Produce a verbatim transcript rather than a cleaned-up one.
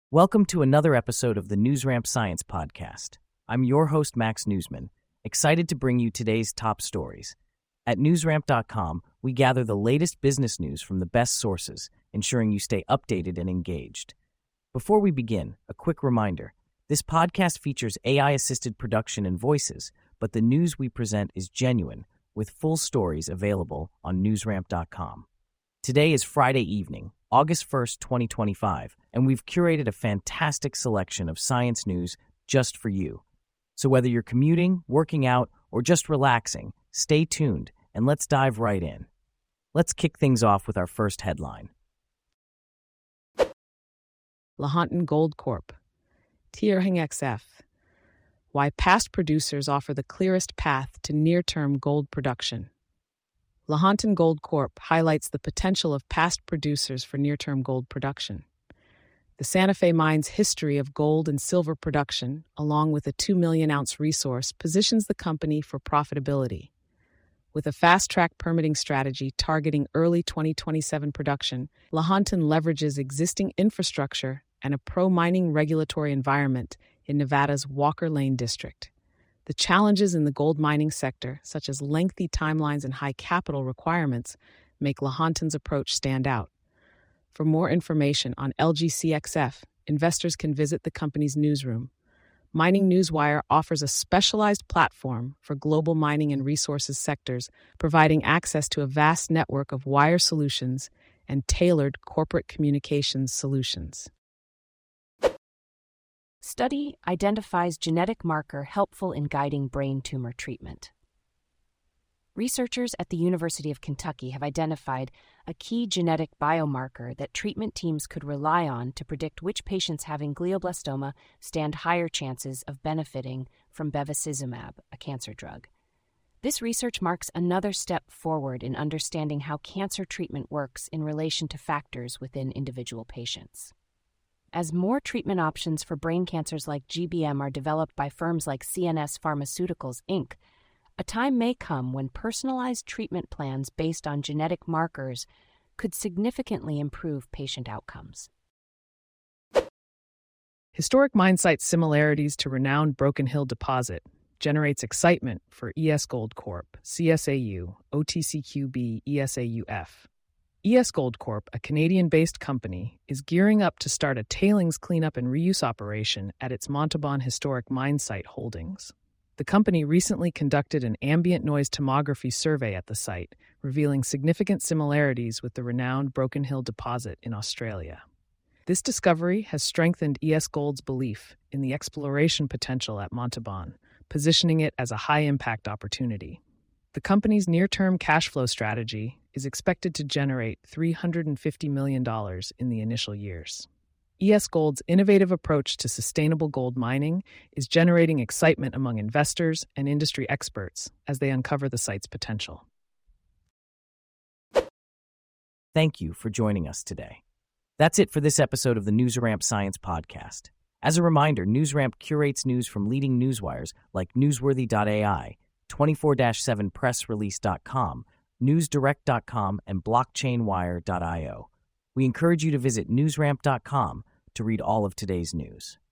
Welcome to another episode of the NewsRamp Science Podcast. I'm your host, Max Newsman, excited to bring you today's top stories. At newsramp dot com, we gather the latest business news from the best sources, ensuring you stay updated and engaged. Before we begin, a quick reminder. This podcast features A I-assisted production and voices, but the news we present is genuine, with full stories available on newsramp dot com. Today is Friday evening, August first, twenty twenty-five, and we've curated a fantastic selection of science news just for you. So whether you're commuting, working out, or just relaxing, stay tuned and let's dive right in. Let's kick things off with our first headline. Lahontan Gold Corp. Tierhing X F. Why past producers offer the clearest path to near-term gold production. Lahontan Gold Corp highlights the potential of past producers for near-term gold production. The Santa Fe mine's history of gold and silver production, along with a two million ounce resource, positions the company for profitability. With a fast-track permitting strategy targeting early twenty twenty-seven production, Lahontan leverages existing infrastructure and a pro-mining regulatory environment in Nevada's Walker Lane district. The challenges in the gold mining sector, such as lengthy timelines and high capital requirements, make Lahontan's approach stand out. For more information on L G C X F, investors can visit the company's newsroom. Mining Newswire offers a specialized platform for global mining and resources sectors, providing access to a vast network of wire solutions and tailored corporate communications solutions. Study identifies genetic marker helpful in guiding brain tumor treatment. Researchers at the University of Kentucky have identified a key genetic biomarker that treatment teams could rely on to predict which patients having glioblastoma stand higher chances of benefiting from bevacizumab, a cancer drug. This research marks another step forward in understanding how cancer treatment works in relation to factors within individual patients. As more treatment options for brain cancers like G B M are developed by firms like C N S Pharmaceuticals, Incorporated, a time may come when personalized treatment plans based on genetic markers could significantly improve patient outcomes. Historic mine site similarities to renowned Broken Hill deposit generates excitement for E S Gold Corp, C S A U, O T C Q B, E S A U F. E S Gold Corp, a Canadian-based company, is gearing up to start a tailings cleanup and reuse operation at its Montauban Historic Mine Site holdings. The company recently conducted an ambient noise tomography survey at the site, revealing significant similarities with the renowned Broken Hill deposit in Australia. This discovery has strengthened E S Gold's belief in the exploration potential at Montauban, positioning it as a high-impact opportunity. The company's near-term cash flow strategy is expected to generate three hundred fifty million dollars in the initial years. E S Gold's innovative approach to sustainable gold mining is generating excitement among investors and industry experts as they uncover the site's potential. Thank you for joining us today. That's it for this episode of the NewsRamp Science Podcast. As a reminder, NewsRamp curates news from leading newswires like newsworthy dot A I, twenty-four seven press release dot com, news direct dot com, and blockchain wire dot io. We encourage you to visit newsramp dot com to read all of today's news.